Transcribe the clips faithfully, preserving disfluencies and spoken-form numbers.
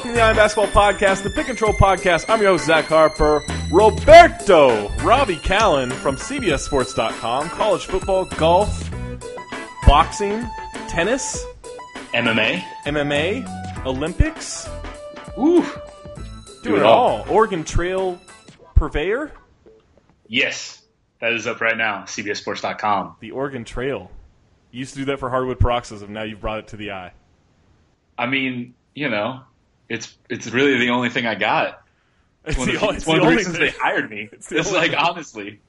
Welcome to the Iron Basketball Podcast, the Pick and Troll Podcast. I'm your host, Zach Harper. Roberto Robbie Callen from C B S Sports dot com. College football, golf, boxing, tennis, M M A, M M A, Olympics. Ooh, do it all. all. Oregon Trail purveyor. Yes, that is up right now. C B S Sports dot com. The Oregon Trail. You used to do that for hardwood paroxysm. Now you've brought it to the eye. I mean, you know, it's it's really the only thing I got. It's, one the, of the, it's one the of the only reasons thing. they hired me. It's, it's like, thing. honestly.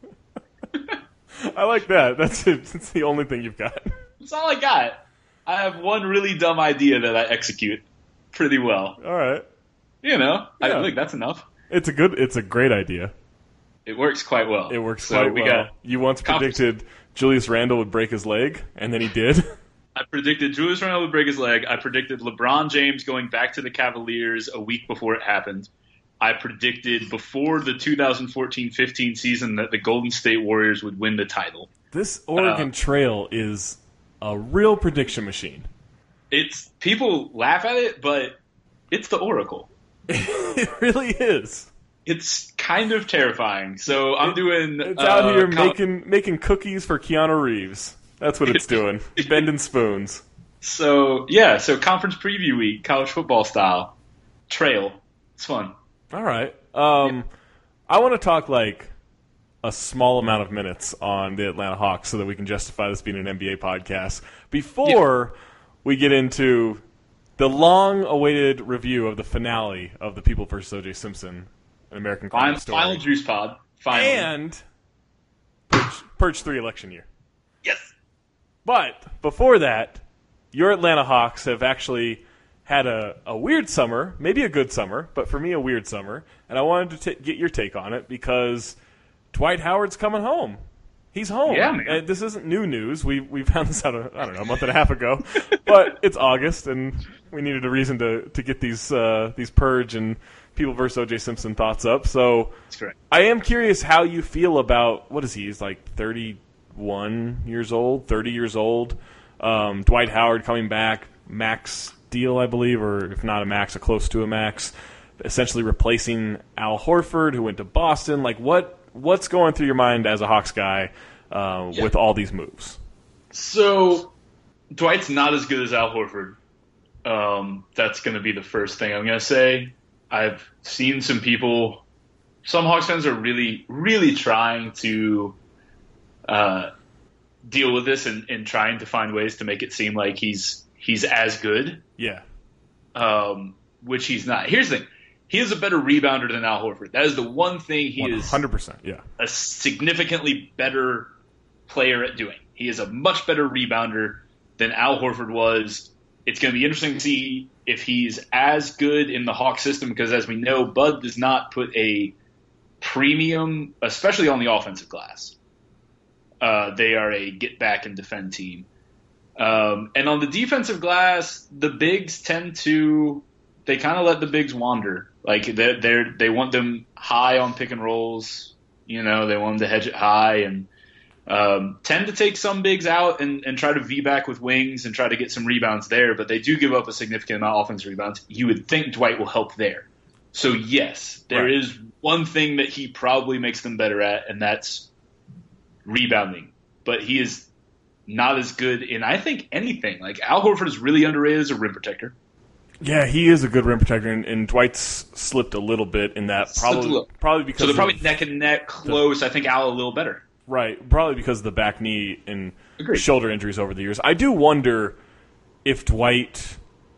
I like that. That's it. It's the only thing you've got. That's all I got. I have one really dumb idea that I execute pretty well. All right. You know, yeah. I think that's enough. It's a good. It's a great idea. It works quite well. It works so quite we well. Got you once predicted Julius Randle would break his leg, and then he did. I predicted Julius Randle would break his leg. I predicted LeBron James going back to the Cavaliers a week before it happened. I predicted before the two thousand fourteen fifteen season that the Golden State Warriors would win the title. This Oregon uh, Trail is a real prediction machine. It's people laugh at it, but it's the Oracle. It really is. It's kind of terrifying. So I'm it, doing. It's uh, out here com- making making cookies for Keanu Reeves. That's what it's doing. Bending spoons. So yeah, so conference preview week, college football style, trail. It's fun. All right. Um, yeah. I want to talk like a small amount of minutes on the Atlanta Hawks so that we can justify this being an N B A podcast before yeah. we get into the long-awaited review of the finale of the People versus O J Simpson, an American crime story. Final juice pod. Finally. And Purge, Purge three election year. Yes. But before that, your Atlanta Hawks have actually had a, a weird summer, maybe a good summer, but for me a weird summer, and I wanted to t- get your take on it because Dwight Howard's coming home. He's home. Yeah, man. And this isn't new news. We we found this out, a, I don't know, a month and a half ago. But it's August, and we needed a reason to, to get these uh, these Purge and People versus O J Simpson thoughts up. So That's correct. I am curious how you feel about, what is he? He's like thirty-one years old, thirty years old. Um, Dwight Howard coming back, max deal, I believe, or if not a max, a close to a max, essentially replacing Al Horford, who went to Boston. Like, what what's going through your mind as a Hawks guy uh, yeah. with all these moves? So, Dwight's not as good as Al Horford. Um, that's going to be the first thing I'm going to say. I've seen some people, some Hawks fans are really, really trying to uh, deal with this and, and trying to find ways to make it seem like he's he's as good. Yeah. Um, which he's not. Here's the thing. He is a better rebounder than Al Horford. That is the one thing he one hundred percent, is yeah. a significantly better player at doing. He is a much better rebounder than Al Horford was. It's going to be interesting to see if he's as good in the Hawks system because, as we know, Bud does not put a premium, especially on the offensive glass. Uh, they are a get back and defend team. Um, and on the defensive glass, the bigs tend to – they kind of let the bigs wander. Like, they're, they're, they want them high on pick and rolls. You know, they want them to hedge it high and um, tend to take some bigs out and, and try to V-back with wings and try to get some rebounds there. But they do give up a significant amount of offensive rebounds. You would think Dwight will help there. So, yes, there right. is one thing that he probably makes them better at, and that's rebounding. But he is not as good in, I think, anything. Like, Al Horford is really underrated as a rim protector. Yeah, he is a good rim protector, and, and Dwight's slipped a little bit in that. Probably, probably because so they're probably of neck and neck, close. The, I think Al a little better. Right, probably because of the back knee and Agreed. shoulder injuries over the years. I do wonder if Dwight,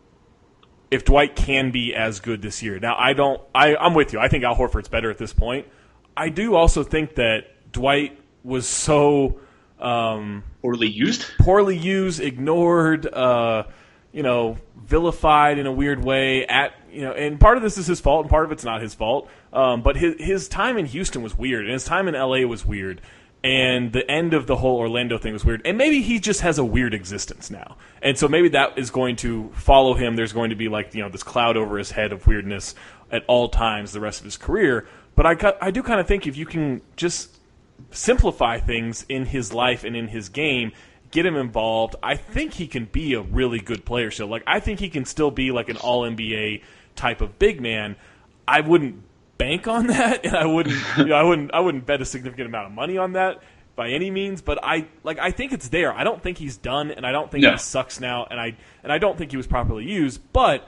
if Dwight can be as good this year. Now, I don't. I, I'm with you. I think Al Horford's better at this point. I do also think that Dwight was so um, poorly used, poorly used, ignored. Uh, you know, vilified in a weird way at, you know, and part of this is his fault and part of it's not his fault. Um, but his, his time in Houston was weird and his time in L A was weird. And the end of the whole Orlando thing was weird. And maybe he just has a weird existence now. And so maybe that is going to follow him. There's going to be like, you know, this cloud over his head of weirdness at all times the rest of his career. But I, I do kind of think if you can just simplify things in his life and in his game, get him involved, I think he can be a really good player still. Like, I think he can still be like an all N B A type of big man. I wouldn't bank on that, and I wouldn't, you know, I wouldn't, I wouldn't bet a significant amount of money on that by any means. But I like, I think it's there. I don't think he's done, and I don't think no. he sucks now, and I and I don't think he was properly used. But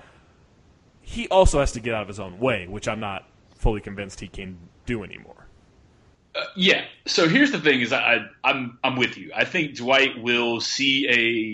he also has to get out of his own way, which I'm not fully convinced he can do anymore. Uh, yeah. So here's the thing: is I, I'm I'm with you. I think Dwight will see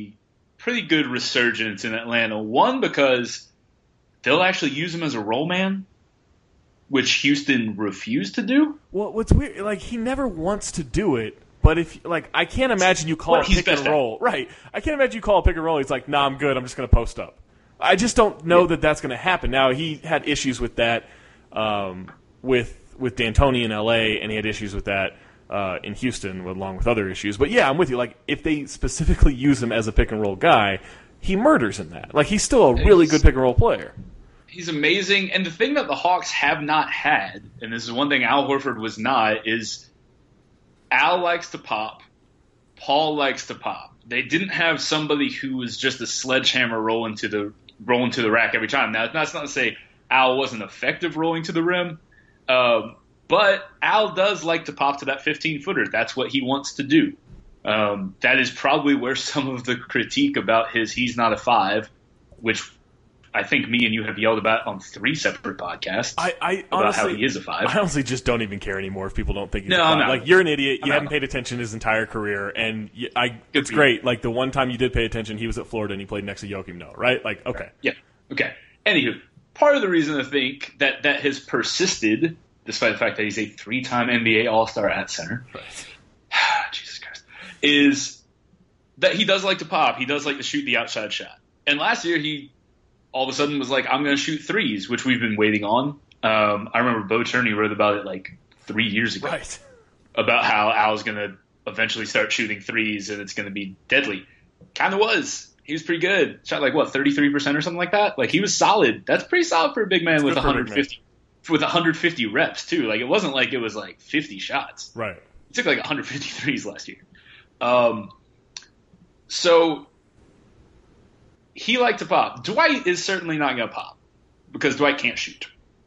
a pretty good resurgence in Atlanta. One, because they'll actually use him as a roll man, which Houston refused to do. Well, what's weird, like, he never wants to do it, but if, like, I can't imagine you call What it he's pick and best at. roll. Right. I can't imagine you call it pick and roll. He's like, nah, I'm good. I'm just going to post up. I just don't know Yeah. that that's going to happen. Now, he had issues with that um, with with D'Antoni in L A, and he had issues with that uh, in Houston, along with other issues. But, yeah, I'm with you. Like, if they specifically use him as a pick and roll guy, he murders in that. Like, he's still a really good pick and roll player. He's amazing. And the thing that the Hawks have not had, and this is one thing Al Horford was not, is Al likes to pop. Paul likes to pop. They didn't have somebody who was just a sledgehammer rolling to the rolling to the rack every time. Now, that's not to say Al wasn't effective rolling to the rim, um, but Al does like to pop to that fifteen-footer. That's what he wants to do. Um, that is probably where some of the critique about his he's not a five, which I think me and you have yelled about on three separate podcasts I, I about honestly, how he is a five. I honestly just don't even care anymore if people don't think he's No, a five. no. Like, you're an idiot. You I'm haven't not. paid attention his entire career, and you, I, Good it's for you. great. Like, the one time you did pay attention, he was at Florida and he played next to Joakim Noah, right? Like, okay. Yeah. Okay. Anywho, part of the reason I think that that has persisted, despite the fact that he's a three-time N B A All-Star at center, Jesus Christ, is that he does like to pop. He does like to shoot the outside shot. And last year, he all of a sudden was like, I'm going to shoot threes, which we've been waiting on. Um, I remember Bo Turney wrote about it like three years ago. Right. About how Al's going to eventually start shooting threes and it's going to be deadly. Kind of was. He was pretty good. Shot like, what, thirty-three percent or something like that? Like, he was solid. That's pretty solid for a big man It's with good for a big one hundred fifty with one hundred fifty reps, too. Like, it wasn't like it was like fifty shots. Right. He took like one hundred fifty threes last year. Um, so he liked to pop. Dwight is certainly not going to pop because Dwight can't shoot.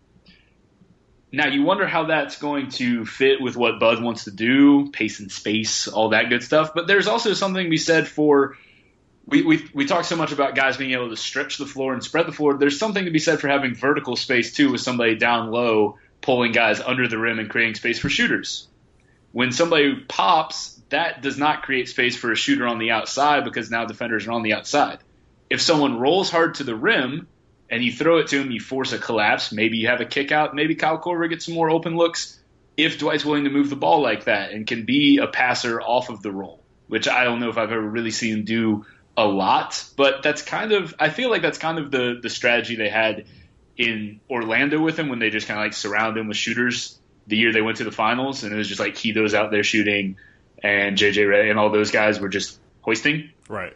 Now, you wonder how that's going to fit with what Bud wants to do, pace and space, all that good stuff. But there's also something to be said for we, we we talk so much about guys being able to stretch the floor and spread the floor. There's something to be said for having vertical space, too, with somebody down low pulling guys under the rim and creating space for shooters. When somebody pops, that does not create space for a shooter on the outside because now defenders are on the outside. If someone rolls hard to the rim and you throw it to him, you force a collapse. Maybe you have a kick out. Maybe Kyle Korver gets some more open looks if Dwight's willing to move the ball like that and can be a passer off of the roll, which I don't know if I've ever really seen him do a lot. But that's kind of – I feel like that's kind of the, the strategy they had in Orlando with him when they just kind of like surrounded him with shooters the year they went to the finals. And it was just like Kido's out there shooting and J J Redick and all those guys were just hoisting. Right.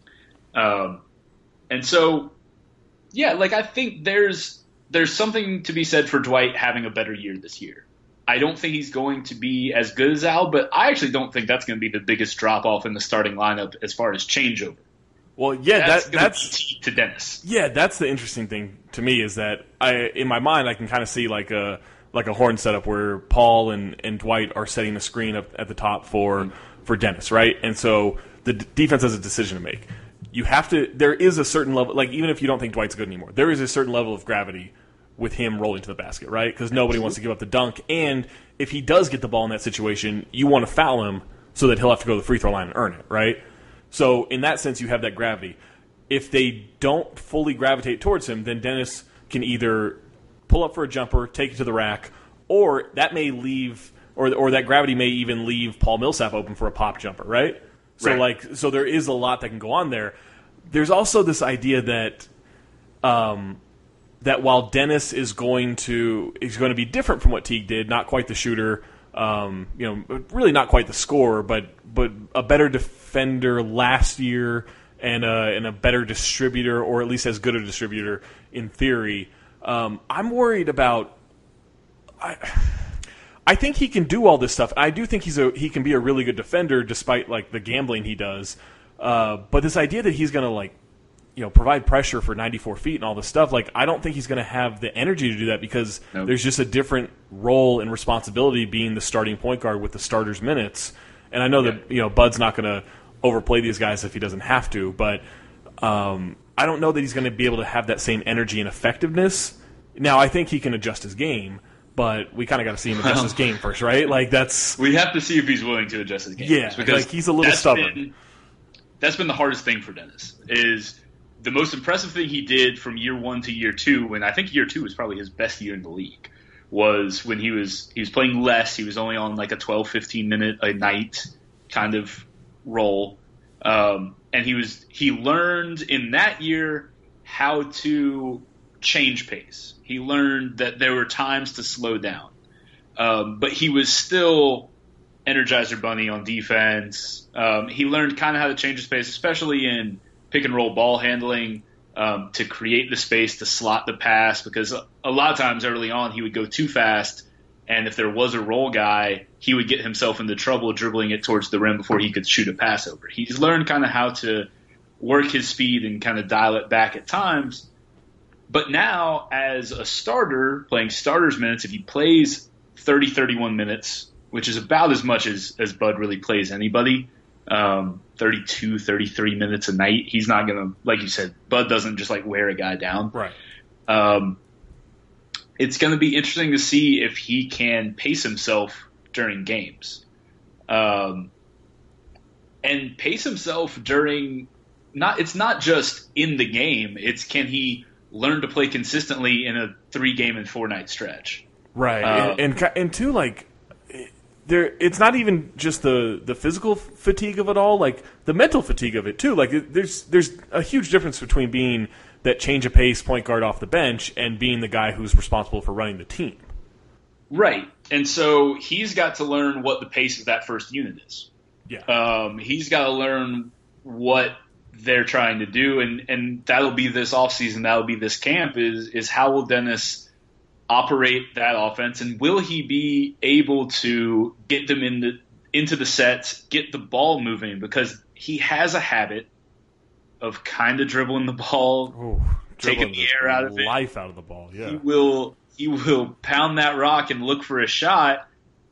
Um, and so, yeah, like I think there's there's something to be said for Dwight having a better year this year. I don't think he's going to be as good as Al, but I actually don't think that's going to be the biggest drop off in the starting lineup as far as changeover. Well, yeah, That's that, gonna that's be key to Dennis. yeah, that's the interesting thing to me is that I, in my mind, I can kind of see like a like a horn setup where Paul and, and Dwight are setting the screen up at the top for mm-hmm. for Dennis, right? And so the d- defense has a decision to make. You have to. There is a certain level, like even if you don't think Dwight's good anymore, there is a certain level of gravity with him rolling to the basket, right? Because nobody wants to give up the dunk, and if he does get the ball in that situation, you want to foul him so that he'll have to go to the free throw line and earn it, right? So in that sense, you have that gravity. If they don't fully gravitate towards him, then Dennis can either pull up for a jumper, take it to the rack, or that may leave, or or that gravity may even leave Paul Millsap open for a pop jumper, right? So right. like, so there is a lot that can go on there. There's also this idea that, um, that while Dennis is going to is going to be different from what Teague did, not quite the shooter, um, you know, really not quite the scorer, but but a better defender last year and a, and a better distributor, or at least as good a distributor in theory. Um, I'm worried about. I, I think he can do all this stuff. I do think he's a he can be a really good defender, despite like the gambling he does. Uh, but this idea that he's going to like you know, provide pressure for ninety-four feet and all this stuff. Like, I don't think he's going to have the energy to do that because nope. there's just a different role and responsibility being the starting point guard with the starters' minutes. And I know yeah. that, you know, Bud's not going to overplay these guys if he doesn't have to, but um, I don't know that he's going to be able to have that same energy and effectiveness. Now, I think he can adjust his game, but we kind of got to see him adjust his game first, right? Like, that's we have to see if he's willing to adjust his game. Yeah, first, because like he's a little stubborn. Been, that's been the hardest thing for Dennis. Is the most impressive thing he did from year one to year two, when I think year two was probably his best year in the league, was when he was he was playing less. He was only on like a twelve, fifteen minute a night kind of role, um, and he was he learned in that year how to change pace. He learned that there were times to slow down, um, but he was still Energizer Bunny on defense. Um, he learned kind of how to change his pace, especially in pick and roll ball handling, um, to create the space to slot the pass, because a lot of times early on he would go too fast, and if there was a roll guy, he would get himself into trouble dribbling it towards the rim before he could shoot a pass over. He's learned kind of how to work his speed and kind of dial it back at times. But now, as a starter, playing starters minutes, if he plays thirty, thirty-one minutes, which is about as much as, as Bud really plays anybody, um, thirty-two, thirty-three minutes a night, he's not going to, like you said, Bud doesn't just like wear a guy down. Right. Um, it's going to be interesting to see if he can pace himself during games. Um, and pace himself during, not, it's not just in the game, it's can he learn to play consistently in a three game and four night stretch. Right. Um, and, and, and two, like, there, it's not even just the, the physical fatigue of it all, like the mental fatigue of it too. Like it, there's there's a huge difference between being that change of pace point guard off the bench and being the guy who's responsible for running the team. Right. And so he's got to learn what the pace of that first unit is. Yeah. Um, he's got to learn what they're trying to do, and, and that'll be this offseason, that'll be this camp, is is how will Dennis operate that offense, and will he be able to get them in the, into the sets, get the ball moving, because he has a habit of kind of dribbling the ball, Ooh, taking the air out of it. Life out of the ball, yeah. He will, he will pound that rock and look for a shot.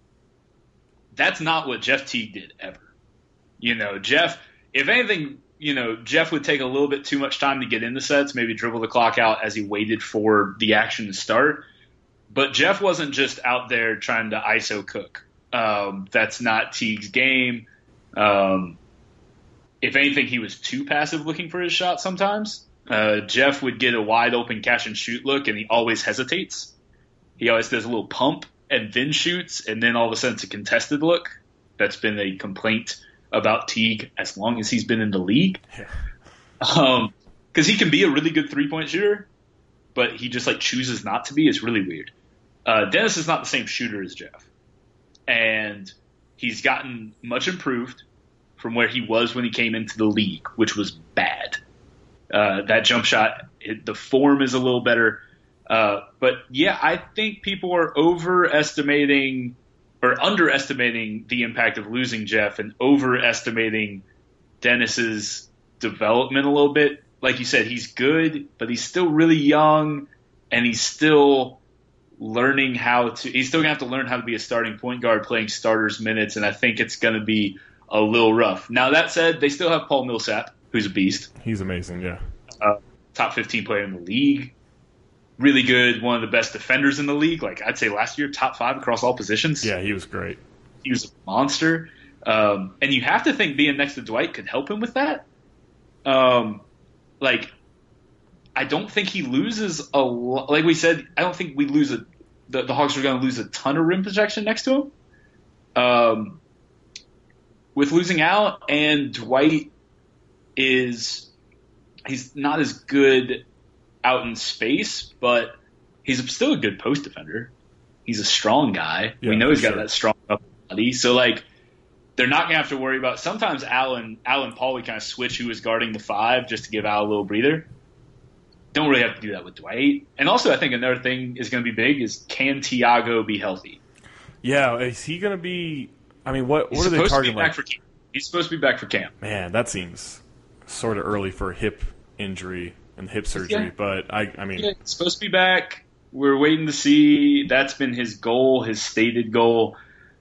That's not what Jeff Teague did ever. You know, Jeff, if anything, you know, Jeff would take a little bit too much time to get in the sets, maybe dribble the clock out as he waited for the action to start. But Jeff wasn't just out there trying to I S O cook. Um, that's not Teague's game. Um, if anything, he was too passive looking for his shot sometimes. Uh, Jeff would get a wide open catch and shoot look, and he always hesitates. He always does a little pump and then shoots, and then all of a sudden it's a contested look. That's been a complaint about Teague as long as he's been in the league. Yeah. Um, because he can be a really good three-point shooter, but he just like chooses not to be. It's really weird. Uh, Dennis is not the same shooter as Jeff, and he's gotten much improved from where he was when he came into the league, which was bad. Uh, that jump shot, it, the form is a little better. Uh, but yeah, I think people are overestimating or underestimating the impact of losing Jeff and overestimating Dennis's development a little bit. Like you said, he's good, but he's still really young, and he's still learning how to – he's still going to have to learn how to be a starting point guard playing starters minutes, and I think it's going to be a little rough. Now, that said, they still have Paul Millsap, who's a beast. He's amazing, yeah. Uh, top fifteen player in the league. Really good, one of the best defenders in the league. Like, I'd say last year, top five across all positions. Yeah, he was great. He was a monster. Um, and you have to think being next to Dwight could help him with that. Um, like, I don't think he loses a lot. Like we said, I don't think we lose a the, the Hawks are going to lose a ton of rim protection next to him. Um, with losing out, and Dwight is he's not as good out in space, but he's still a good post defender. He's a strong guy. Yeah, we know he's got sure. that strong body. So, like, they're not going to have to worry about – sometimes Al and, Al and Paul would kind of switch who was guarding the five just to give Al a little breather. Don't really have to do that with Dwight. And also, I think another thing is going to be big is, can Tiago be healthy? Yeah, is he going to be – I mean, what, He's what are they supposed to be targeting? back Like, for camp. He's supposed to be back for camp. man, that seems sort of early for hip injury and hip surgery, Yeah. but I, I mean, yeah, he's supposed to be back. We're waiting to see. That's been his goal, his stated goal.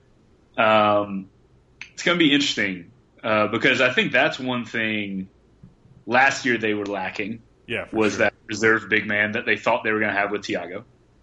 Um, it's going to be interesting uh, because I think that's one thing last year they were lacking. yeah, for was sure. that reserve big man that they thought they were going to have with Thiago.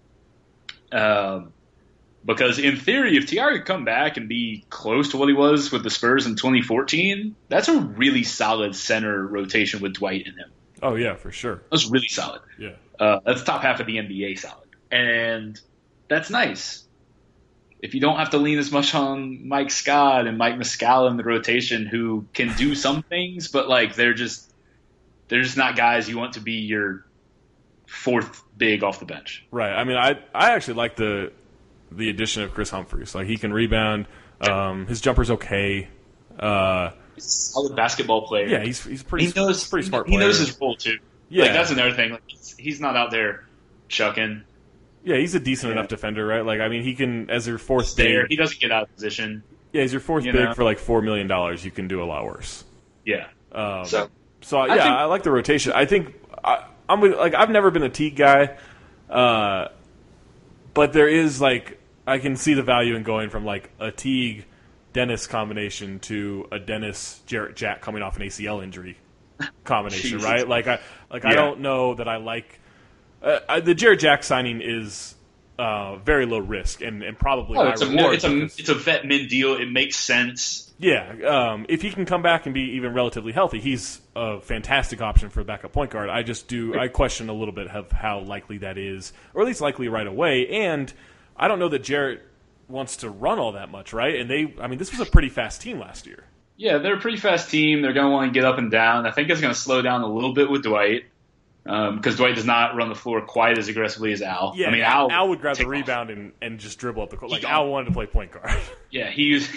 Um, because in theory, if Thiago could come back and be close to what he was with the Spurs in twenty fourteen, that's a really solid center rotation with Dwight in him. Oh yeah, for sure. That's really solid. Yeah, Uh, that's top half of the N B A solid. And that's nice. If you don't have to lean as much on Mike Scott and Mike Muscala in the rotation who can do some things, but like they're just they're just not guys you want to be your fourth big off the bench. right. I mean, I I actually like the the addition of Chris Humphries. Like he can rebound. Um, his jumper's okay. Uh, He's a solid basketball player. yeah, he's he's pretty. he knows he's a pretty smart he player. knows his role too. Yeah. Like that's another thing. Like he's, he's not out there chucking. Yeah, he's a decent Yeah. enough defender, right? Like I mean, he can as your fourth There, big. he doesn't get out of position. Yeah, he's your fourth you big know? for like four million dollars. You can do a lot worse. Yeah. Um, So So yeah, I think- I like the rotation. I think I, I'm with- like I've never been a Teague guy, uh, but there is like I can see the value in going from like a Teague Dennis combination to a Dennis Jarrett Jack coming off an A C L injury combination, Jesus. right? Like I like I Yeah. don't know that I like uh, I, the Jarrett Jack signing is uh, very low risk and, and probably Oh, high it's a reward. it's a because- it's a vet min deal. It makes sense. yeah, um, if he can come back and be even relatively healthy, he's a fantastic option for a backup point guard. I just do I question a little bit of how likely that is, or at least likely right away. And I don't know that Jarrett wants to run all that much, right? And they, I mean, this was a pretty fast team last year. Yeah, they're a pretty fast team. They're going to want to get up and down. I think it's going to slow down a little bit with Dwight because um, Dwight does not run the floor quite as aggressively as Al. Yeah, I mean, Al, Al, Al would grab the take off. rebound and, and just dribble up the court. Like He Al don't. wanted to play point guard. Yeah, he's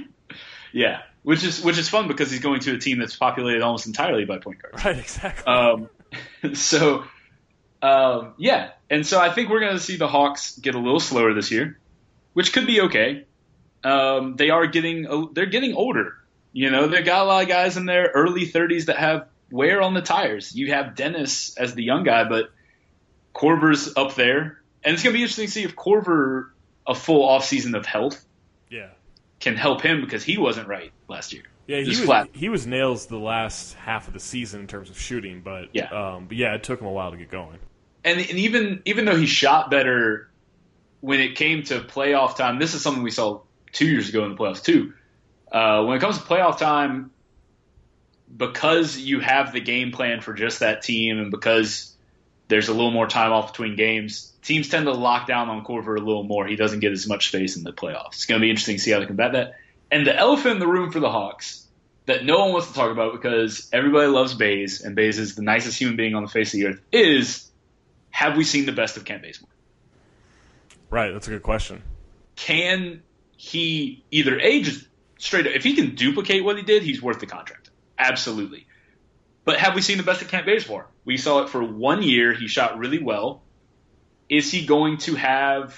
yeah, which is which is fun because he's going to a team that's populated almost entirely by point guards. right, exactly. Um, so um, yeah, and so I think we're going to see the Hawks get a little slower this year, which could be okay. Um, they are getting they're getting older. You know, they got a lot of guys in their early thirties that have wear on the tires. You have Dennis as the young guy, but Korver's up there, and it's going to be interesting to see if Korver, a full offseason of health, yeah. can help him because he wasn't right last year. Yeah, he Just was, flat. he was nails the last half of the season in terms of shooting, but Yeah. um, but yeah, it took him a while to get going. And, and even even though he shot better when it came to playoff time, this is something we saw two years ago in the playoffs too. Uh, when it comes to playoff time, because you have the game plan for just that team and because there's a little more time off between games, teams tend to lock down on Korver a little more. He doesn't get as much space in the playoffs. It's going to be interesting to see how they combat that. And the elephant in the room for the Hawks that no one wants to talk about because everybody loves Baze, and Baze is the nicest human being on the face of the earth, is have we seen the best of Kent Bazemore? Right, that's a good question. Can he either A, just straight up, if he can duplicate what he did, he's worth the contract. Absolutely. But have we seen the best of Kent Bazemore? We saw it for one year. He shot really well. Is he going to have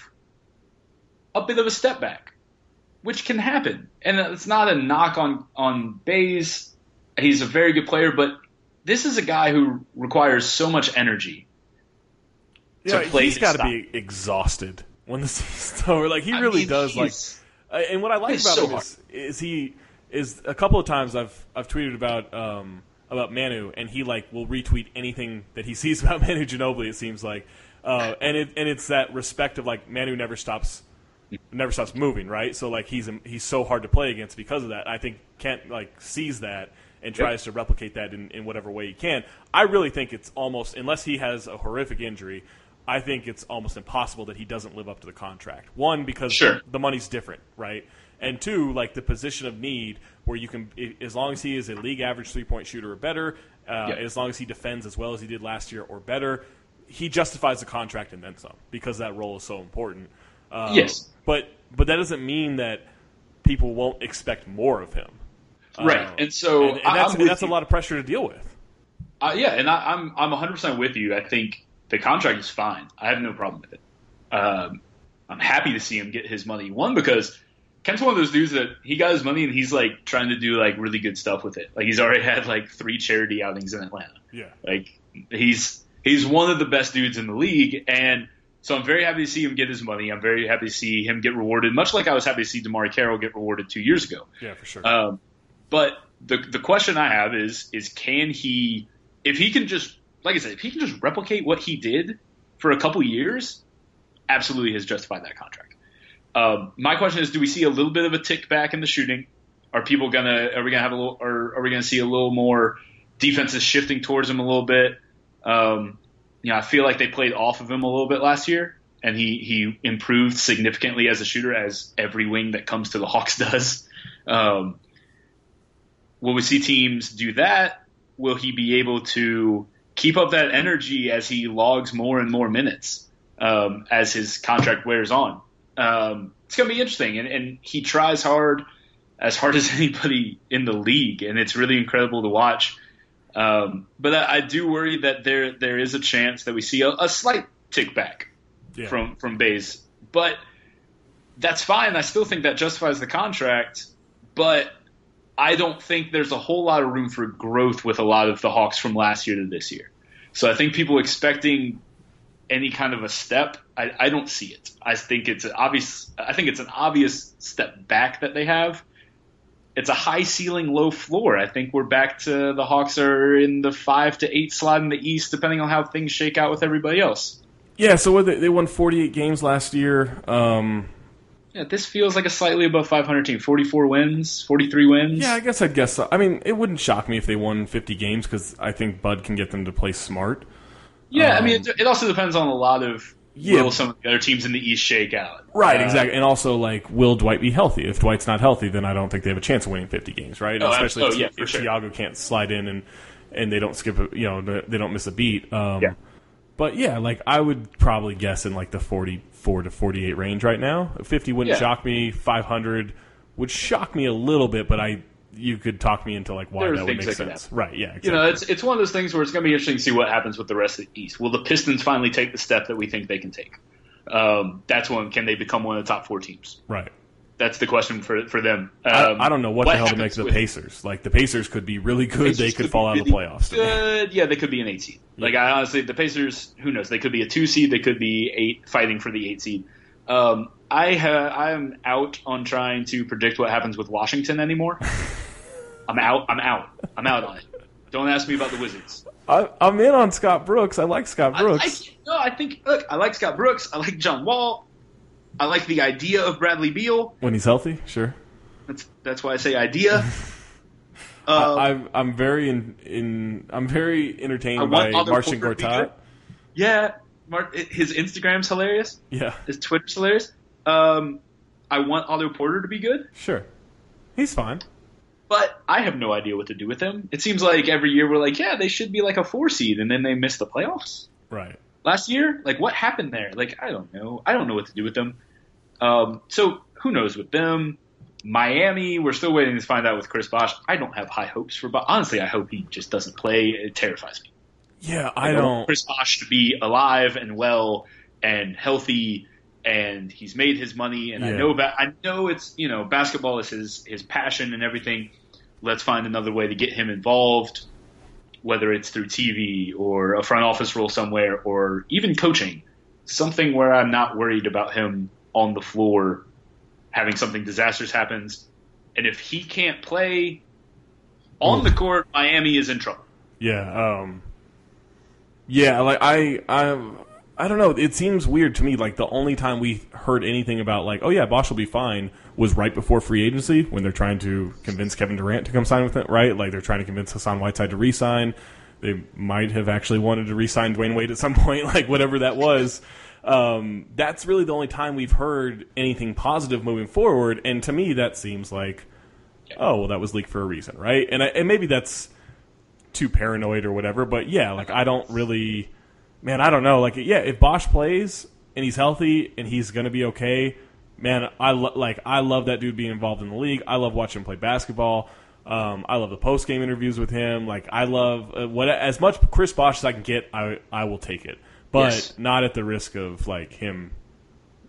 a bit of a step back? Which can happen. And it's not a knock on, on Baze. He's a very good player, but this is a guy who requires so much energy Yeah, to play he's his got to style. be exhausted when the season's over. Like he I really mean, does. Like, he's- uh, and what I like it's about so him is, is he is a couple of times I've I've tweeted about um, about Manu, and he like will retweet anything that he sees about Manu Ginobili. It seems like, uh, and it and it's that respect of like Manu never stops. Never stops moving, right? So like he's he's so hard to play against because of that. I think Kent like sees that and tries to replicate that in, in whatever way he can. I really think it's almost, unless he has a horrific injury, I think it's almost impossible that he doesn't live up to the contract. One, because Sure. the money's different, right? And two, like the position of need where you can, i- as long as he is a league average three point shooter or better, uh, Yeah. as long as he defends as well as he did last year or better, he justifies the contract and then some because that role is so important. Uh, Yes. But but that doesn't mean that people won't expect more of him. Right. Uh, And so and, and I- that's, I'm and with that's a you. lot of pressure to deal with. Uh, yeah, and I, I'm I'm one hundred percent with you. I think the contract is fine. I have no problem with it. Um, I'm happy to see him get his money. One, because Kent's one of those dudes that he got his money and he's like trying to do like really good stuff with it. Like he's already had like three charity outings in Atlanta. Yeah. Like he's he's one of the best dudes in the league, and so I'm very happy to see him get his money. I'm very happy to see him get rewarded, much like I was happy to see DeMarre Carroll get rewarded two years ago. Yeah, for sure. Um, but the the question I have is is can he, if he can just, like I said, if he can just replicate what he did for a couple years, absolutely has justified that contract. Um, my question is, do we see a little bit of a tick back in the shooting? Are people gonna, are we gonna have a little, or are we gonna see a little more defenses shifting towards him a little bit? Um, you know, I feel like they played off of him a little bit last year, and he, he improved significantly as a shooter, as every wing that comes to the Hawks does. Um, will we see teams do that? Will he be able to keep up that energy as he logs more and more minutes um, as his contract wears on? Um, it's going to be interesting, and, and he tries hard, as hard as anybody in the league, and it's really incredible to watch. Um, but I, I do worry that there there is a chance that we see a, a slight tick back yeah. from from Baze, but that's fine. I still think that justifies the contract, but I don't think there's a whole lot of room for growth with a lot of the Hawks from last year to this year. So I think people expecting any kind of a step, I, I don't see it. I think it's an obvious. I think it's an obvious step back that they have. It's a high ceiling, low floor. I think we're back to the Hawks are in the five to eight slot in the East, depending on how things shake out with everybody else. Yeah. So what, they won forty-eight games last year. Um, yeah, this feels like a slightly above five hundred team. forty-four wins, forty-three wins. Yeah, I guess I'd guess so. I mean, it wouldn't shock me if they won fifty games because I think Bud can get them to play smart. Yeah, um, I mean, it, it also depends on a lot of yeah. will some of the other teams in the East shake out. Right, uh, exactly. And also, like, will Dwight be healthy? If Dwight's not healthy, then I don't think they have a chance of winning fifty games, right? Oh, Especially oh, if, yeah, if sure. Thiago can't slide in and, and they don't skip, a, you know, they don't miss a beat. Um, yeah. But, yeah, like, I would probably guess in, like, the forty-four to forty-eight range right now. fifty wouldn't yeah. shock me. five hundred would shock me a little bit, but I you could talk me into, like, why There are that would make things that sense. could Right, yeah, exactly. You know, it's it's one of those things where it's going to be interesting to see what happens with the rest of the East. Will the Pistons finally take the step that we think they can take? Um, that's one. Can they become one of the top four teams? Right. That's the question for for them. Um, I, I don't know what, what the hell to make of the with, Pacers. Like, the Pacers could be really good. Pacers They could, could fall out really of the playoffs. to me. Good. Yeah, they could be an eight seed. Yeah. Like, I honestly, the Pacers, who knows? They could be a two seed. They could be eight, fighting for the eight seed. Um, I ha- I am out on trying to predict what happens with Washington anymore. I'm out. I'm out. I'm out on it. Don't ask me about the Wizards. I, I'm in on Scott Brooks. I like Scott Brooks. I, I, no, I think, look, I like Scott Brooks. I like John Wall. I like the idea of Bradley Beal. When he's healthy, sure. That's that's why I say idea. um, I, I'm I'm very in, in I'm very entertained by Marcin Gortat. Yeah, Mark, his Instagram's hilarious. Yeah, his Twitter's hilarious. Um, I want Otto Porter to be good. Sure, he's fine. But I have no idea what to do with him. It seems like every year we're like, yeah, they should be like a four seed, and then they miss the playoffs. Right. Last year, like, what happened there? Like, I don't know. I don't know what to do with them. Um, so who knows with them? Miami, we're still waiting to find out with Chris Bosh. I don't have high hopes for Bosh. Honestly, I hope he just doesn't play. It terrifies me. Yeah, I, I don't. want Chris Bosh to be alive and well and healthy, and he's made his money. And yeah. I know ba- I know it's, you know, basketball is his his passion and everything. Let's find another way to get him involved, whether it's through T V or a front office role somewhere or even coaching, something where I'm not worried about him on the floor having something disastrous happens. And if he can't play on Ooh. the court, Miami is in trouble. Yeah, um, yeah, like I, I, I don't know. It seems weird to me. Like the only time we heard anything about like, oh yeah, Bosh will be fine, was right before free agency when they're trying to convince Kevin Durant to come sign with it. Right, like they're trying to convince Hassan Whiteside to re-sign. They might have actually wanted to re-sign Dwayne Wade at some point, like whatever that was. Um, that's really the only time we've heard anything positive moving forward. And to me, that seems like, oh, well, that was leaked for a reason, right? And, I, and maybe that's too paranoid or whatever. But yeah, like I don't really, man, I don't know. Like, yeah, if Bosh plays and he's healthy and he's going to be okay, man, I lo- like I love that dude being involved in the league. I love watching him play basketball. Um, I love the post game interviews with him. Like I love uh, what as much Chris Bosh as I can get. I I will take it, but yes. not at the risk of like him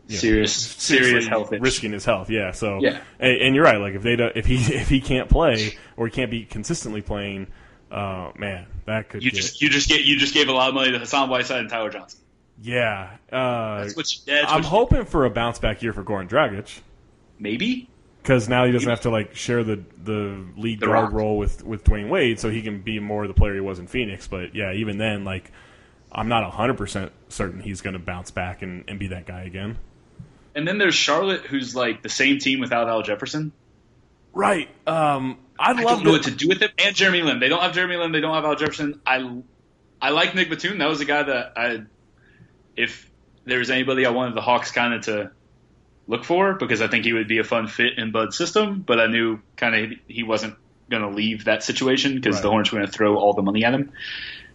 you know, serious, serious health issue. risking his health. Yeah. So yeah, and, and you're right. Like if they don't, if he if he can't play or he can't be consistently playing, uh, man, that could you get, just you just get you just gave a lot of money to Hassan Whiteside and Tyler Johnson. Yeah. Uh, that's what you, that's I'm what hoping you, for a bounce back year for Goran Dragic. Maybe. Because now he doesn't have to like share the, the lead The guard Rock. role with, with Dwayne Wade, so he can be more the player he was in Phoenix. But yeah, even then, like I'm not one hundred percent certain he's going to bounce back and, and be that guy again. And then there's Charlotte, who's like the same team without Al Jefferson. Right. Um, I'd I love don't know to, what to do with him. And Jeremy Lin. They don't have Jeremy Lin. They don't have Al Jefferson. I I like Nick Batum. That was a guy that I, if there was anybody I wanted the Hawks kind of to look for, because I think he would be a fun fit in Bud's system, but I knew kind of he wasn't going to leave that situation because Right. the Hornets were going to throw all the money at him.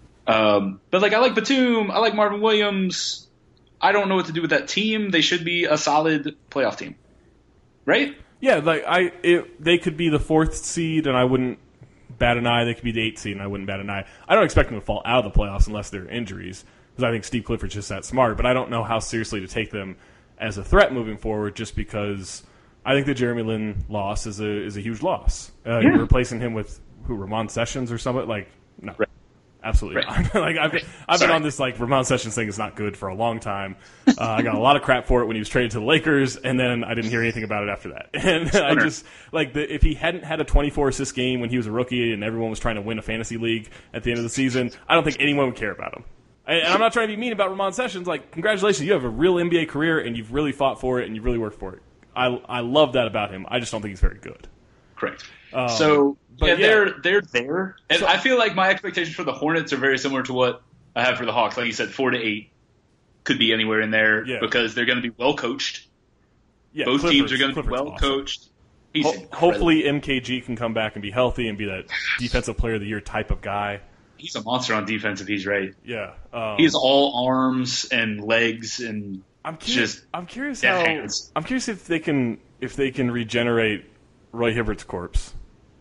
Um, but like I like Batum, I like Marvin Williams. I don't know what to do with that team. They should be a solid playoff team, right? Yeah, like I, it, they could be the fourth seed, and I wouldn't bat an eye. They could be the eighth seed, and I wouldn't bat an eye. I don't expect them to fall out of the playoffs unless there are injuries, because I think Steve Clifford's just that smart. But I don't know how seriously to take them as a threat moving forward, just because I think the Jeremy Lin loss is a is a huge loss. Uh, Yeah. You're replacing him with who, Ramon Sessions or something? Like, no. Right. Absolutely Right. not. like I've, I've been Sorry. on this like Ramon Sessions thing is not good for a long time. Uh, I got a lot of crap for it when he was traded to the Lakers, and then I didn't hear anything about it after that. And I just like the, if he hadn't had a twenty-four assist game when he was a rookie and everyone was trying to win a fantasy league at the end of the season, I don't think anyone would care about him. And, and I'm not trying to be mean about Ramon Sessions. Like, congratulations, you have a real N B A career and you've really fought for it and you've really worked for it. I I love that about him. I just don't think he's very good. Correct. Um, so but yeah, yeah. they're they're there, and So- I feel like my expectations for the Hornets are very similar to what I have for the Hawks. Like you said, four to eight could be anywhere in there Yeah. because they're going to be well coached. Yeah, Both Clifford's- teams are going to be Clifford's well awesome. coached. He's Ho- incredible. hopefully M K G can come back and be healthy and be that defensive player of the year type of guy. he's a monster on defense if he's right. Yeah, um, He has all arms and legs and I'm curious. just I'm curious dead how. hands. I'm curious if they can if they can regenerate Roy Hibbert's corpse.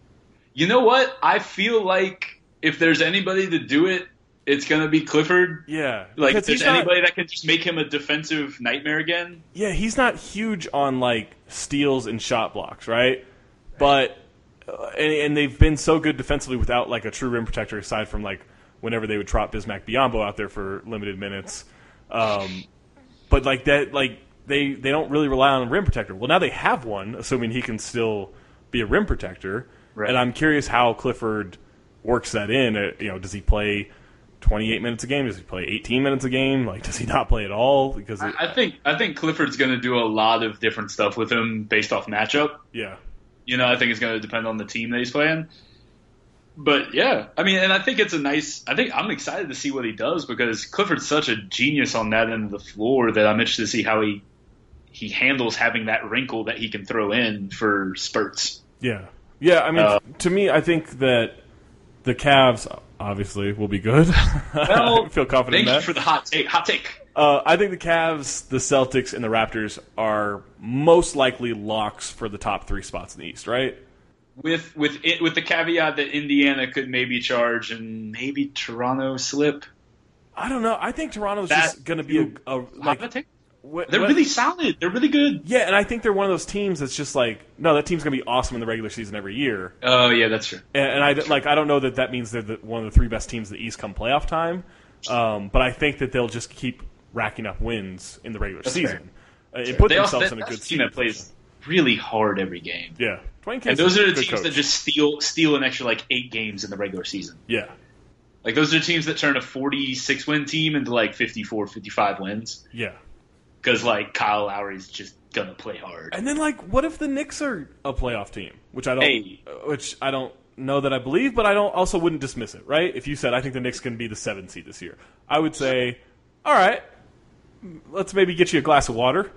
You know what? I feel like if there's anybody to do it, it's going to be Clifford. Yeah, Like, because if there's he's not- anybody that can just make him a defensive nightmare again. Yeah, he's not huge on like steals and shot blocks, right? But uh, and, and they've been so good defensively without like a true rim protector, aside from like whenever they would trot Bismack Biyombo out there for limited minutes. Um, but like that, like they they don't really rely on a rim protector. Well, now they have one, assuming he can still be a rim protector. Right. And I'm curious how Clifford works that in. Uh, you know, does he play twenty-eight minutes a game? Does he play eighteen minutes a game? Like, does he not play at all? Because it, I I think I think Clifford's going to do a lot of different stuff with him based off matchup. yeah, You know, I think it's going to depend on the team that he's playing. But yeah, I mean, and I think it's a nice. I think I'm excited to see what he does because Clifford's such a genius on that end of the floor that I'm interested to see how he he handles having that wrinkle that he can throw in for spurts. yeah, yeah. I mean, Uh, to me, I think that the Cavs obviously will be good. Well, I feel confident Thank in you that. for the hot take. Hot take. Uh, I think the Cavs, the Celtics, and the Raptors are most likely locks for the top three spots in the East, right? With with it, with the caveat that Indiana could maybe charge and maybe Toronto slip. I don't know. I think Toronto's That- just going to be a, a like. Hot take? wh- They're wh- really solid. They're really good. Yeah, and I think they're one of those teams that's just like, no, that team's going to be awesome in the regular season every year. Oh yeah, that's true. And, and I like, I don't know that that means they're the, one of the three best teams in the East come playoff time. Um, but I think that they'll just keep racking up wins in the regular That's season. Uh, it put They also, themselves that, in a that's good a team seat. that plays really hard every game. Yeah, Dwayne And Casey's those are a the good teams coach. that just steal steal an extra like eight games in the regular season. Yeah, Like those are teams that turn a forty-six win team into like fifty-four, fifty-five wins yeah. because like Kyle Lowry's just gonna play hard. And then, like, what if the Knicks are a playoff team? Which I don't, Hey. uh, which I don't know that I believe, but I don't also wouldn't dismiss it. Right? If you said I think the Knicks can be the seventh seed this year, I would say, all right, let's maybe get you a glass of water.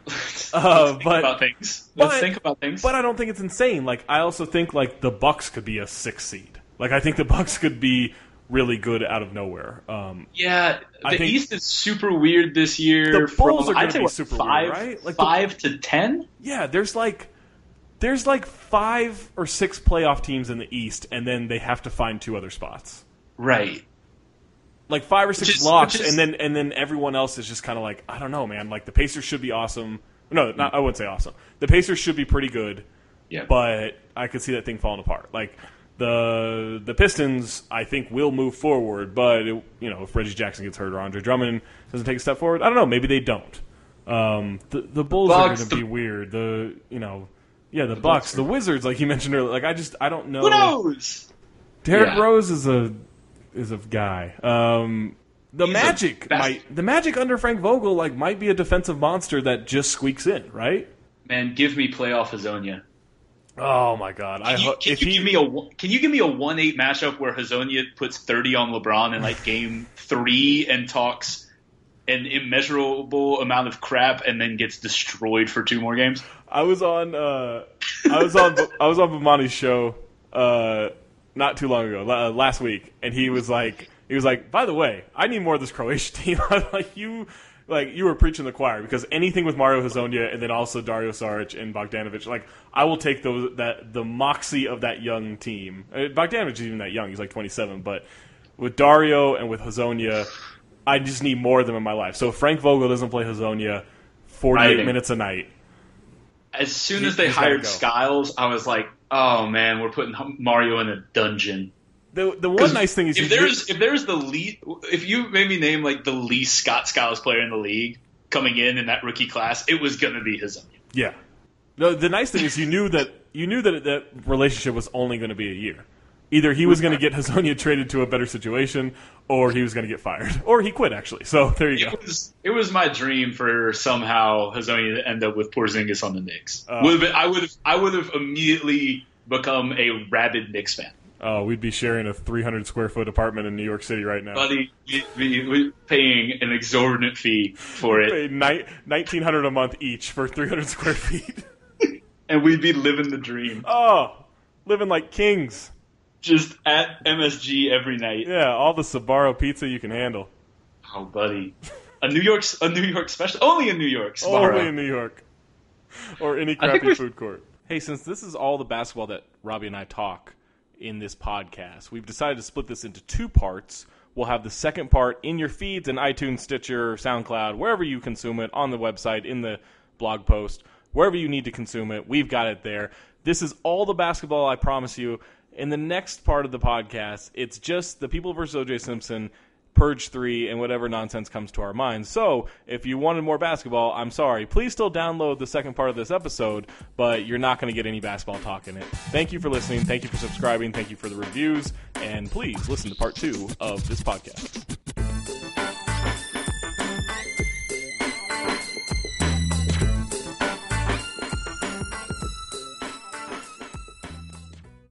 Uh, Think but about things. Let's but- think about things. but I don't think it's insane. Like, I also think like the Bucks could be a sixth seed. Like, I think the Bucks could be really good out of nowhere. Um, yeah, I the think- East is super weird this year. The Bulls from, are gonna I'd say, be what, super five, weird, right? Like the- five to ten. yeah, there's like there's like five or six playoff teams in the East, and then they have to find two other spots. Right. like five or six Which is- locks, which is- and then and then everyone else is just kind of like, I don't know, man. Like the Pacers should be awesome. No, not, I wouldn't say awesome. The Pacers should be pretty good, Yeah. but I could see that thing falling apart. Like the the Pistons, I think will move forward, but it, you know, if Reggie Jackson gets hurt or Andre Drummond doesn't take a step forward, I don't know. Maybe they don't. Um, the the Bulls Bucks, are going to the- be weird. The you know, yeah, the, Bucks, Bucks are- the Wizards, like you mentioned earlier. Like I just I don't know. Who knows? Derrick Yeah. Rose is a is a guy. Um, the He's a Magic best- might the Magic under Frank Vogel like might be a defensive monster that just squeaks in, right? Man, give me playoff Hazonia. Oh my God! I Can you, ho- can if you he give me a one- can you give me a one eight matchup where Hazonia puts thirty on LeBron in like game three and talks an immeasurable amount of crap and then gets destroyed for two more games? I was on uh, I was on I was on Bomani's show uh, not too long ago, la- last week, and he was like he was like, by the way, I need more of this Croatian team. I'm like you. Like, you were preaching the choir, because anything with Mario Hazonia and then also Dario Saric and Bogdanovic, like, I will take those that the moxie of that young team. Uh, Bogdanovic isn't even that young. He's like twenty-seven. But with Dario and with Hazonia, I just need more of them in my life. So if Frank Vogel doesn't play Hazonia forty-eight Right. minutes a night, As soon He- as they he's gotta hired go. Skiles, I was like, oh man, we're putting Mario in a dungeon. the the one nice thing is if you there's if there's the least, if you made me name like the least Scott Skiles player in the league coming in in that rookie class, it was gonna be Hazonia. yeah. The the nice thing is you knew that you knew that that relationship was only going to be a year. Either he was going to get Hazonia traded to a better situation, or he was going to get fired, or he quit actually. So there you go. It was it was my dream for somehow Hazonia to end up with Porzingis on the Knicks. Oh. Would have been, I would have I would have immediately become a rabid Knicks fan. Oh, we'd be sharing a three hundred square foot apartment in New York City right now. Buddy, we, we, we're paying an exorbitant fee for it, Pay ni- nineteen hundred a month each for three hundred square feet. and we'd be living the dream. Oh, living like kings. Just at M S G every night. Yeah, all the Sbarro pizza you can handle. Oh, buddy, a New York a New York special, only in New York. Sbarro. Only in New York. Or any I think crappy we- food court. Hey, since this is all the basketball that Robbie and I talk in this podcast, we've decided to split this into two parts. We'll have the second part in your feeds in iTunes, Stitcher, SoundCloud, wherever you consume it, on the website, in the blog post, wherever you need to consume it, we've got it there. This is all the basketball, I promise you. In the next part of the podcast, it's just the People versus O J Simpson, Purge three, and whatever nonsense comes to our minds. So, if you wanted more basketball, I'm sorry. Please still download the second part of this episode, but you're not going to get any basketball talk in it. Thank you for listening. Thank you for subscribing. Thank you for the reviews. And please listen to part two of this podcast.